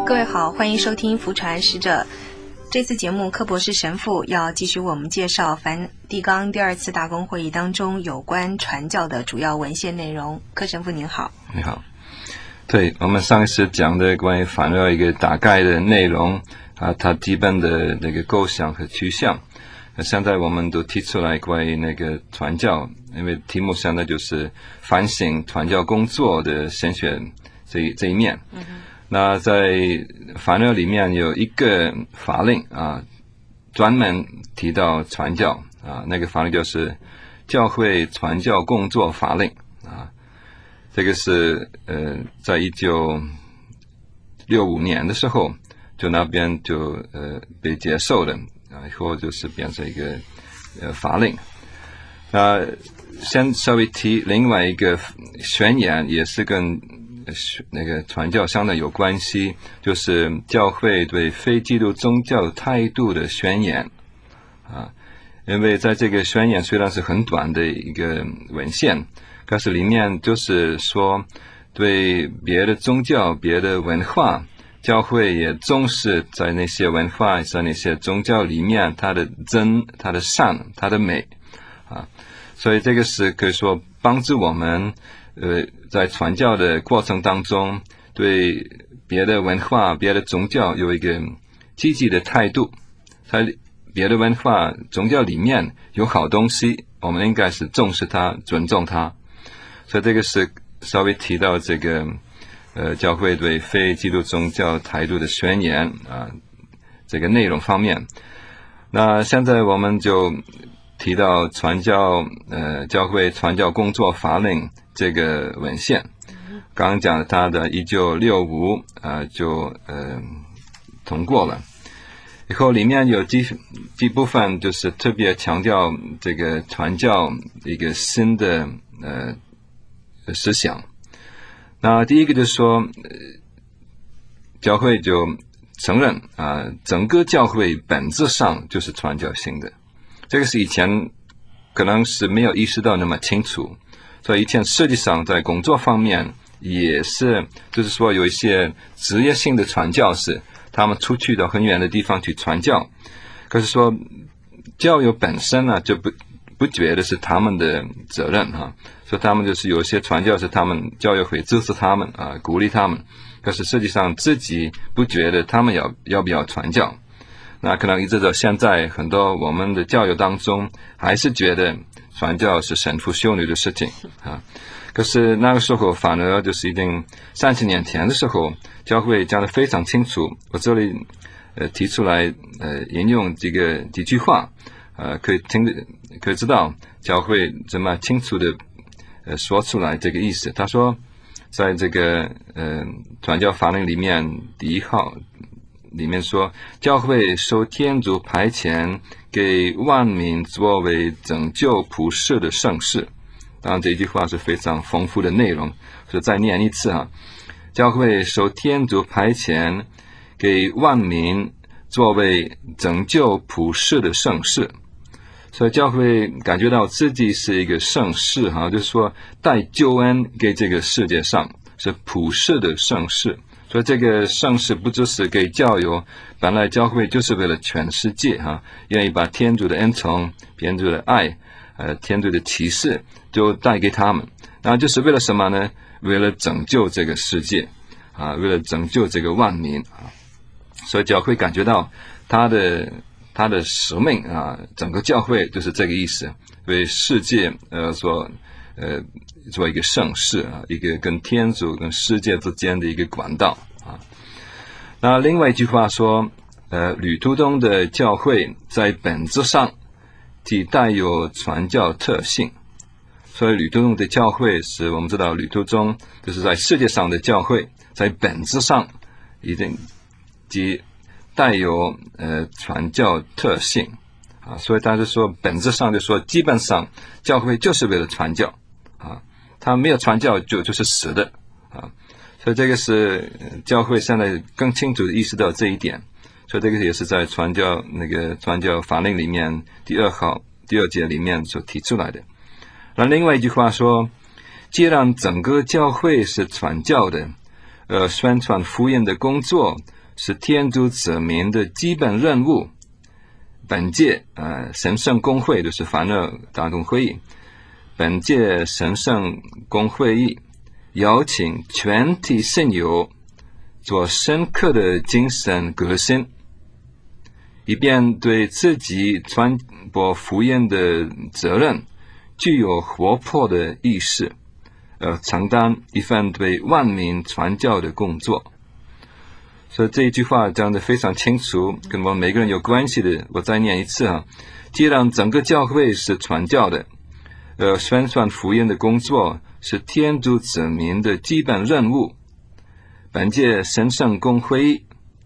各位好，欢迎收听福传使者。这次节目柯博士神父要继续为我们介绍梵蒂冈第二次大公会议当中有关传教的主要文献内容。柯神父您好。 你好。对，我们上一次讲的关于梵二一个大概的内容啊，它基本的那个构想和趋向。现在我们都提出来关于那个传教，因为题目现在就是反省传教工作的先选这一面。那在梵二里面有一个法令啊，专门提到传教啊，那个法令就是教会传教工作法令啊。这个是在1965年的时候，就那边就被接受了啊，以后就是变成一个法令。先稍微提另外一个宣言，也是跟那个传教相当有关系，就是教会对非基督宗教态度的宣言啊。因为在这个宣言虽然是很短的一个文献，可是里面就是说对别的宗教、别的文化，教会也重视在那些文化、在那些宗教里面它的真、它的善、它的美啊。所以这个是可以说帮助我们在传教的过程当中，对别的文化、别的宗教有一个积极的态度。在别的文化、宗教里面有好东西，我们应该是重视它、尊重它。所以这个是稍微提到这个教会对非基督宗教态度的宣言啊，这个内容方面。那现在我们就提到教会传教工作法令这个文献，刚刚讲它的1965就通过了，以后里面有几部分就是特别强调这个传教一个新的思想。那第一个就是说教会就承认整个教会本质上就是传教性的。这个是以前可能是没有意识到那么清楚，所以以前实际上在工作方面也是，就是说有一些职业性的传教士，他们出去到很远的地方去传教，可是说教友本身呢就不觉得是他们的责任哈，所以他们就是有些传教士，他们教友会支持他们鼓励他们，可是实际上自己不觉得他们要不要传教。那可能一直到现在，很多我们的教友当中还是觉得传教是神父修女的事情啊。可是那个时候反而就是已经30年前的时候，教会讲得非常清楚。我这里提出来引用几句话，可以知道教会这么清楚的说出来这个意思。他说，在这个传教法令里面第1号里面说，教会受天主派遣，给万民作为拯救普世的圣事。当然这句话是非常丰富的内容，所以再念一次教会受天主派遣，给万民作为拯救普世的圣事。所以教会感觉到自己是一个圣事就是说带救恩给这个世界上，是普世的圣事。所以这个圣事不只是给教友，本来教会就是为了全世界愿意把天主的恩宠、天主的爱天主的启示就带给他们。那就是为了什么呢？为了拯救这个世界为了拯救这个万民所以教会感觉到他的使命整个教会就是这个意思，为世界做一个圣事一个跟天主跟世界之间的一个管道那另外一句话说吕图中的教会在本质上既带有传教特性。所以吕图中的教会是我们知道吕图中就是在世界上的教会，在本质上已经既带有传教特性所以他就说本质上就说基本上教会就是为了传教他没有传教就是死的所以这个是教会现在更清楚的意识到这一点。所以这个也是在传教法令里面第2节里面所提出来的。那另外一句话说，既然整个教会是传教的， 宣传福音的工作是天主子民的基本任务。本届神圣公会就是凡尔大公会议，本届神圣公会议邀请全体信友做深刻的精神革新，以便对自己传播福音的责任具有活泼的意识，承担一份对万民传教的工作。所以这一句话讲得非常清楚，跟我们每个人有关系的。我再念一次啊，既然整个教会是传教的，宣传福音的工作是天主子民的基本任务。本届神圣公会议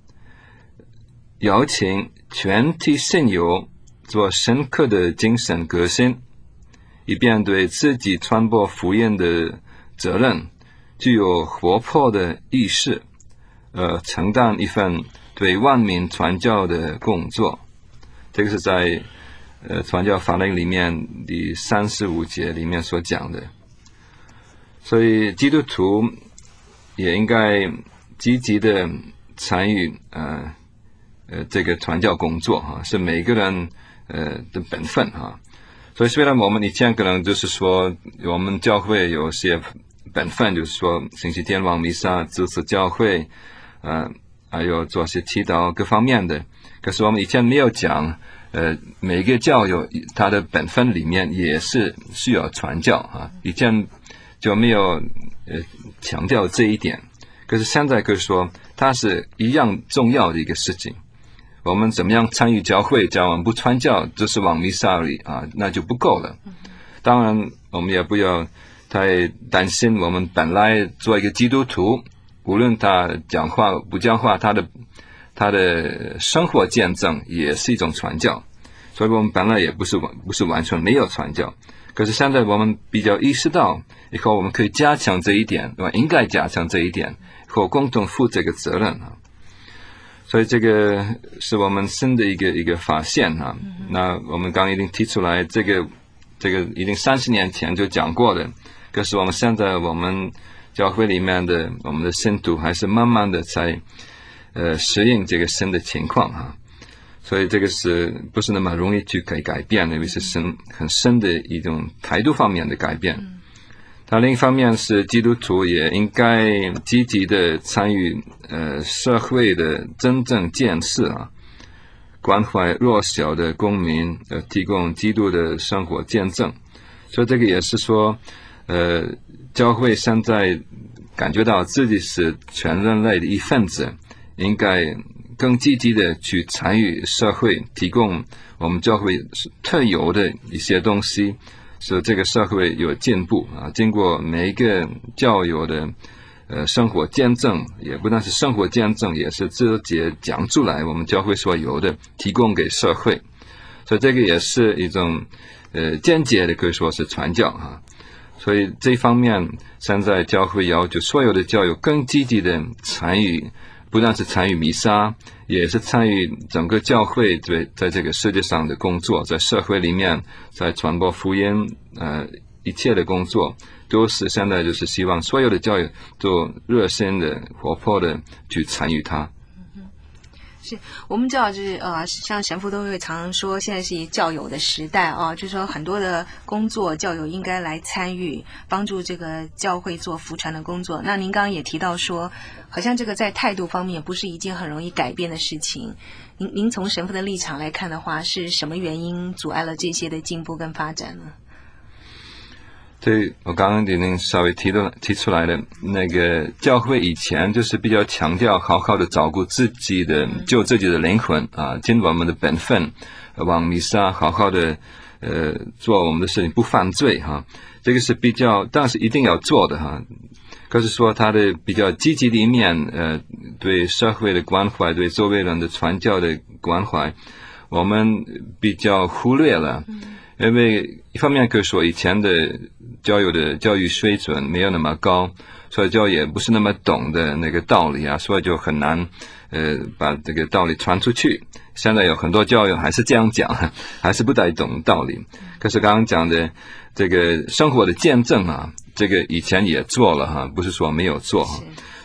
邀请全体信友做深刻的精神革新，以便对自己传播福音的责任具有活泼的意识，承担一份对万民传教的工作。这个是在传教法令里面第35节里面所讲的。所以基督徒也应该积极的参与这个传教工作哈，是每个人的本分哈。所以虽然我们以前可能就是说我们教会有些本分，就是说星期天往弥撒、支持教会，还有做些祈祷各方面的，可是我们以前没有讲每个教友他的本分里面也是需要传教啊，以前就没有强调这一点。可是现在可以说它是一样重要的一个事情。我们怎么样参与教会，只要我们不传教，就是往弥撒而已啊，那就不够了。当然我们也不要太担心，我们本来做一个基督徒，无论他讲话不讲话，他的生活见证也是一种传教。所以我们本来也不是完全没有传教，可是现在我们比较意识到以后我们可以加强这一点，应该加强这一点，或共同负这个责任啊。所以这个是我们新的一个发现啊。那我们刚已经提出来，这个已经30年前就讲过的，可是我们现在我们教会里面的我们的信徒还是慢慢的在适应这个新的情况啊。所以这个是不是那么容易去改变的，因为是很深的一种态度方面的改变。它另一方面是基督徒也应该积极的参与社会的真正建设啊，关怀弱小的公民，提供基督的生活见证。所以这个也是说教会现在感觉到自己是全人类的一份子，应该更积极的去参与社会，提供我们教会特有的一些东西，使这个社会有进步啊。经过每一个教友的生活见证，也不但是生活见证，也是直接讲出来我们教会所有的，提供给社会。所以这个也是一种间接的可以说是传教啊。所以这方面现在教会要求所有的教友更积极的参与，不但是参与弥撒，也是参与整个教会在这个世界上的工作，在社会里面，在传播福音一切的工作，都是现在就是希望所有的教友都热心的活泼的去参与它。 是我们知道，就是像神父都会常常说，现在是一教友的时代啊，就是说很多的工作教友应该来参与，帮助这个教会做福传的工作。那您刚刚也提到说，好像这个在态度方面不是一件很容易改变的事情。您从神父的立场来看的话，是什么原因阻碍了这些的进步跟发展呢？ 对，我刚刚已经稍微提出来的，那个教会以前就是比较强调好好的照顾自己的，救自己的灵魂啊，尽我们的本分，往弥撒，好好的做我们的事情，不犯罪哈。这个是比较，当然是一定要做的哈。可是说他的比较积极的一面，对社会的关怀，对周围人的传教的关怀，我们比较忽略了。因为一方面可以说以前的教友的教育水准没有那么高，所以就也不是那么懂的那个道理啊，所以就很难把这个道理传出去。现在有很多教友还是这样讲，还是不太懂道理。可是刚刚讲的这个生活的见证啊，这个以前也做了哈，不是说没有做哈。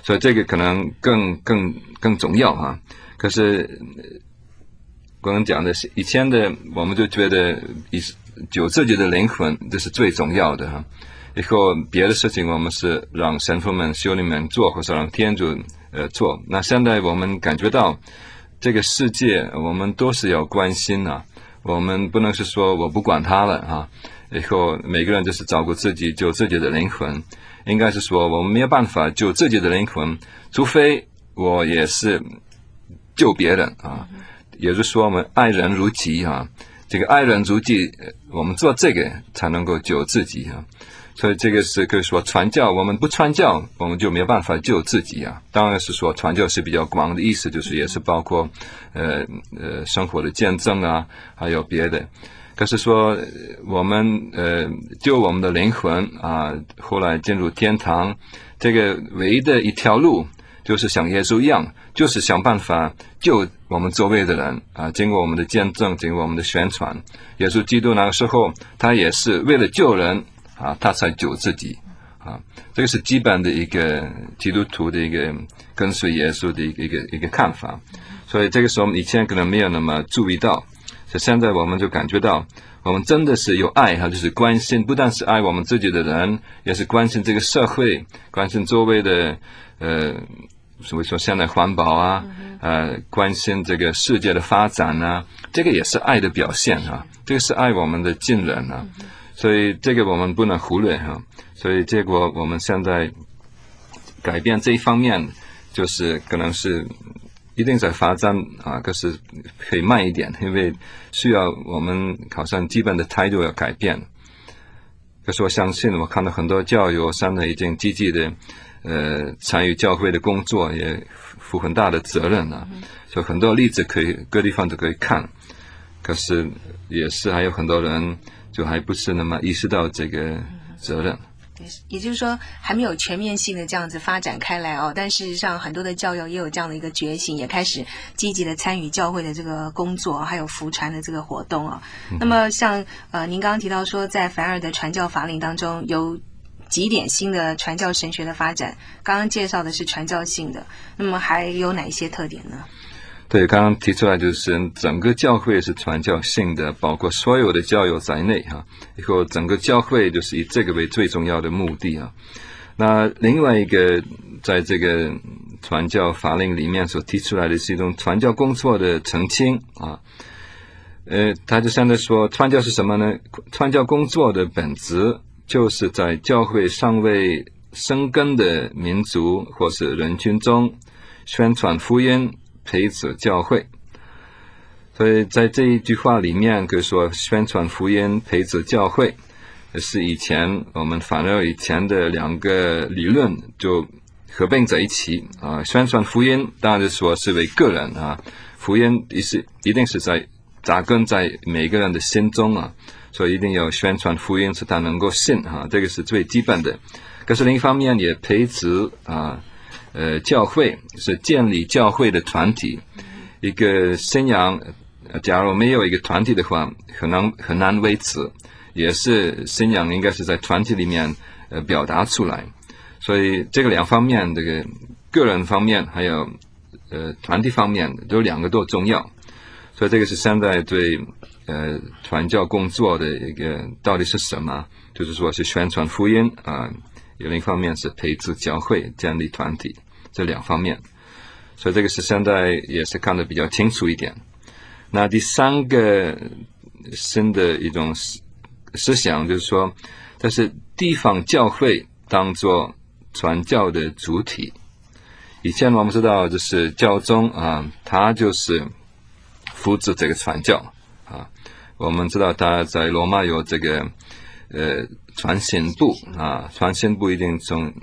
所以这个可能更重要啊。可是刚刚讲的是以前的，我们就觉得救自己的灵魂这是最重要的哈。以后别的事情我们是让神父们、修女们做，或者让天主做。那现在我们感觉到这个世界，我们都是要关心啊。我们不能是说我不管他了啊，以后每个人就是照顾自己，救自己的灵魂。应该是说我们没有办法救自己的灵魂，除非我也是救别人啊。也就是说我们爱人如己啊，这个爱人如己，我们做这个才能够救自己啊。所以这个是可以说传教，我们不传教，我们就没有办法救自己啊。当然是说传教是比较广的意思，就是也是包括生活的见证啊，还有别的。可是说我们救我们的灵魂啊，后来进入天堂，这个唯一的一条路就是像耶稣一样，就是想办法救我们周围的人啊，经过我们的见证，经过我们的宣传。耶稣基督那个时候他也是为了救人啊，他才救自己啊，这个是基本的一个基督徒的一个跟随耶稣的一个看法。所以这个时候我们以前可能没有那么注意到，所以现在我们就感觉到我们真的是有爱哈，就是关心，不但是爱我们自己的人，也是关心这个社会，关心周围的所谓说现在环保啊，关心这个世界的发展啊，这个也是爱的表现啊，这个是爱我们的近人啊。所以这个我们不能忽略哈，所以结果我们现在改变这一方面，就是可能是一定在发展啊，可是可以慢一点，因为需要我们好像基本的态度要改变。可是我相信，我看到很多教友现在已经积极的参与教会的工作，也负很大的责任啊，所以很多例子可以各地方都可以看。可是也是还有很多人就还不是那么意识到这个责任。 也就是说还没有全面性的这样子发展开来哦，但事实上很多的教友也有这样的一个觉醒，也开始积极的参与教会的这个工作，还有福传的这个活动哦。那么像您刚刚提到说在梵二的传教法令当中有几点新的传教神学的发展，刚刚介绍的是传教性的，那么还有哪一些特点呢？ 对，刚刚提出来就是整个教会是传教性的，包括所有的教友在内哈。以后整个教会就是以这个为最重要的目的啊。那另外一个在这个传教法令里面所提出来的是一种传教工作的澄清啊。他就现在说传教是什么呢？传教工作的本质就是在教会尚未生根的民族或是人群中宣传福音，培植教会。所以在这一句话里面可以说宣传福音，培植教会是以前我们反而以前的两个理论就合并在一起啊。宣传福音当然就说是为个人啊，福音一定是在扎根在每个人的心中啊，所以一定要宣传福音使他能够信啊，这个是最基本的。可是另一方面也培植教会是建立教会的团体，一个信仰假如没有一个团体的话很难维持，也是信仰应该是在团体里面表达出来。所以这个两方面，这个个人方面还有团体方面都两个都重要。所以这个是现在对传教工作的一个到底是什么，就是说是宣传福音啊，有另一方面是培植教会，建立团体，这两方面。所以这个是现在也是看得比较清楚一点。那第三个新的一种思想就是说，这是地方教会当作传教的主体。以前我们知道就是教宗啊，他就是负责这个传教啊。我们知道他在罗马有这个传信部啊，传信部已经从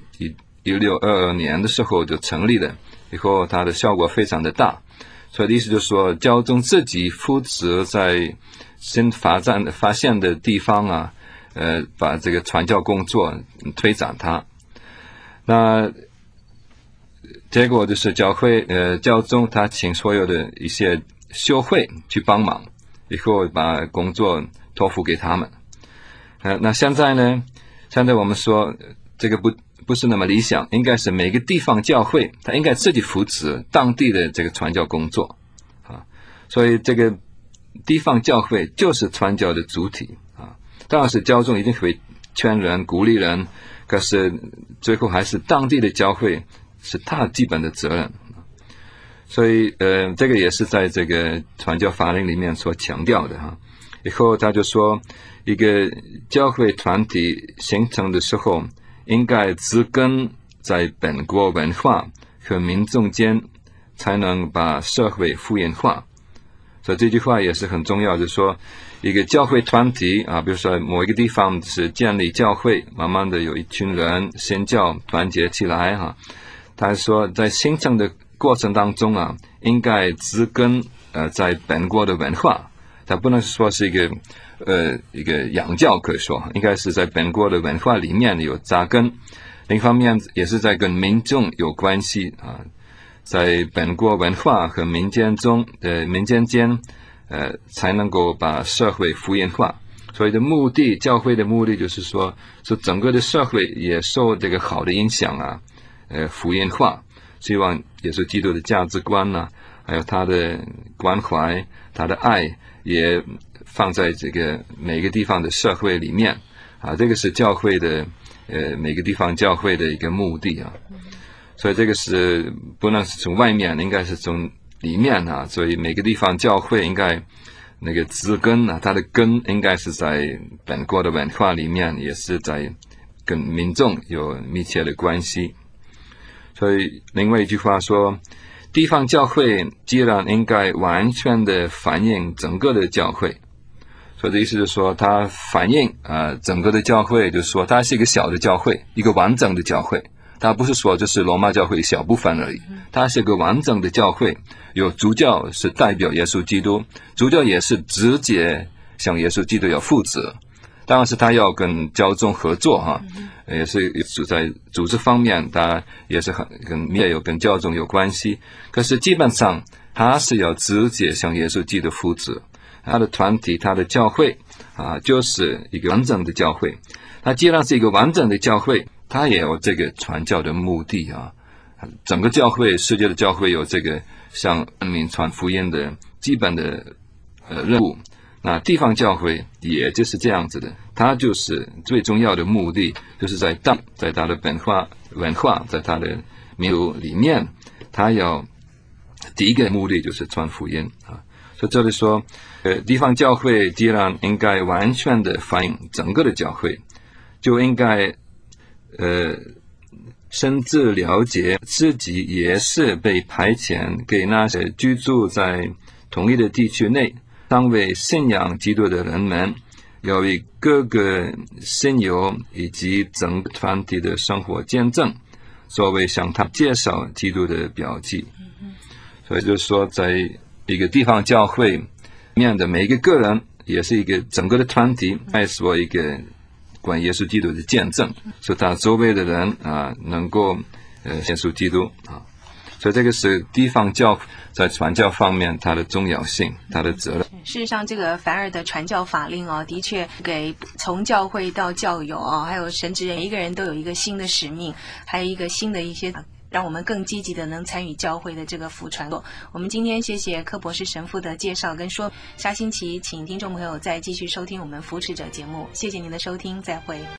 1622年的时候就成立了，以后它的效果非常的大。所以的意思就是说，教宗自己负责在新发现的地方啊，把这个传教工作推展它。那结果就是教宗他请所有的一些修会去帮忙，以后把工作托付给他们。那现在呢？现在我们说这个不不是那么理想，应该是每个地方教会它应该自己扶持当地的这个传教工作啊，所以这个地方教会就是传教的主体啊。当然是教宗一定会劝人鼓励人，可是最后还是当地的教会是他基本的责任。所以这个也是在这个传教法令里面所强调的哈。以后他就说，一个教会团体形成的时候，应该植根在本国文化和民众间，才能把社会复原化。所以这句话也是很重要，就是说一个教会团体啊，比如说某一个地方是建立教会，慢慢的有一群人宣教团结起来哈。他说在形成的过程当中啊，应该植根在本国的文化，它不能说是一个洋教，可以说应该是在本国的文化里面有扎根。另一方面也是在跟民众有关系啊，在本国文化和民间间才能够把社会复原化。所以的目的，教会的目的就是说整个的社会也受这个好的影响啊，复原化。希望耶稣基督的价值观啊，还有他的关怀、他的爱，也放在这个每个地方的社会里面啊。这个是教会的每个地方教会的一个目的啊。所以这个是不能是从外面，应该是从里面啊。所以每个地方教会应该那个植根啊，它的根应该是在本国的文化里面，也是在跟民众有密切的关系。所以另外一句话说，地方教会既然应该完全的反映整个的教会，所以这意思就是说它反映整个的教会，就是说它是一个小的教会，一个完整的教会，它不是说就是罗马教会小部分而已，它是一个完整的教会，有主教是代表耶稣基督，主教也是直接向耶稣基督要负责，当然是他要跟教宗合作哈，也是在组织方面，他也是跟教宗有关系。可是基本上他是要直接向耶稣基督负责，他的团体、他的教会啊，就是一个完整的教会。他既然是一个完整的教会，他也有这个传教的目的啊。整个教会，世界的教会有这个向人民传福音的基本的任务。那地方教会也就是这样子的，它就是最重要的目的，就是在它的文化，在它的民族里面，它要第一个目的就是传福音啊。所以这里说，地方教会既然应该完全的反映整个的教会，就应该深自了解自己也是被派遣给那些居住在同一的地区内尚未信仰基督的人们，要为各个信友以及整个团体的生活见证，作为向他介绍基督的标记。所以就是说，在一个地方教会里面的每一个人，也是一个整个的团体，来说一个关于耶稣基督的见证，使他周围的人啊能够接受基督啊。所以这个是地方教在传教方面它的重要性，它的责任。 事实上，这个凡尔的传教法令哦，的确给从教会到教友哦，还有神职人，每一个人都有一个新的使命，还有一个新的一些让我们更积极的能参与教会的这个福传。我们今天谢谢柯博士神父的介绍跟说，下星期请听众朋友再继续收听我们扶持者节目。谢谢您的收听，再会。